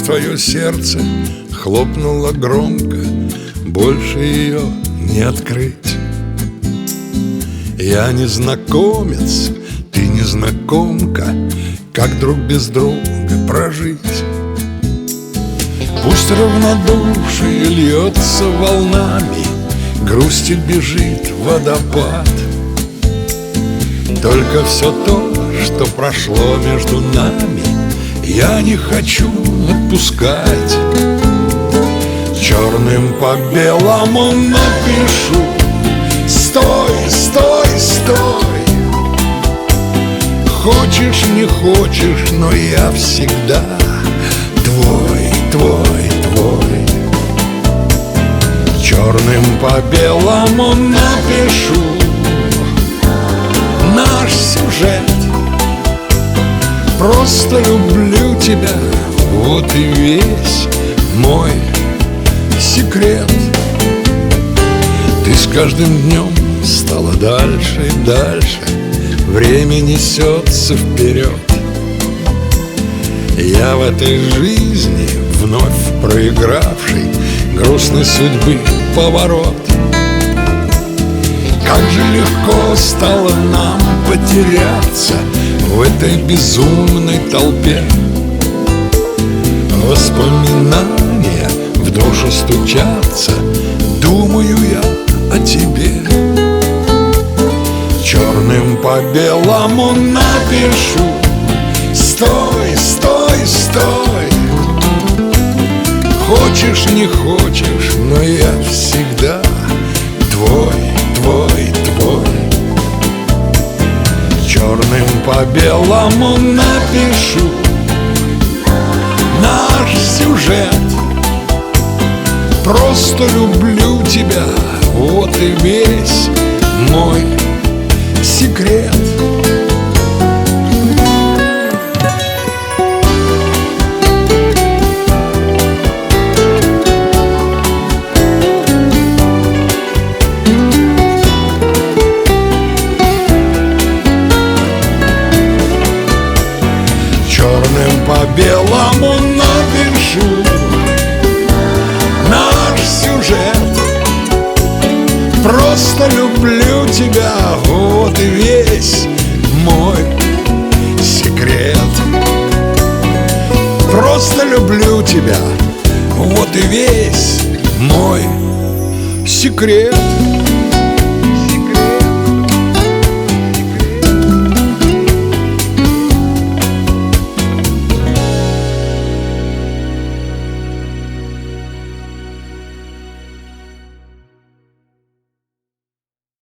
твое сердце хлопнуло громко, больше ее не открыть. Я незнакомец, ты незнакомка, как друг без друга прожить? Пусть равнодушие льется волнами, грустит, бежит водопад. Только все то, что прошло между нами, я не хочу отпускать. Черным по белому напишу: стой, стой, стой. Хочешь, не хочешь, но я всегда твой, твой, твой. Черным по белому напишу наш сюжет. Просто люблю тебя, вот и весь мой секрет. Ты с каждым днем стала дальше и дальше, время несется вперед. Я в этой жизни вновь проигравший грустной судьбы поворот. Как же легко стало нам потеряться в этой безумной толпе. Воспоминания в душу стучатся, думаю я о тебе. Черным по белому напишу: стой, стой, стой. Хочешь, не хочешь, но я всегда твой, твой, твой. Черным по белому напишу наш сюжет. Просто люблю тебя, вот и весь мой секрет. Черным по белому напишу наш сюжет. Просто люблю тебя, вот и весь мой секрет. Просто люблю тебя, вот и весь мой секрет.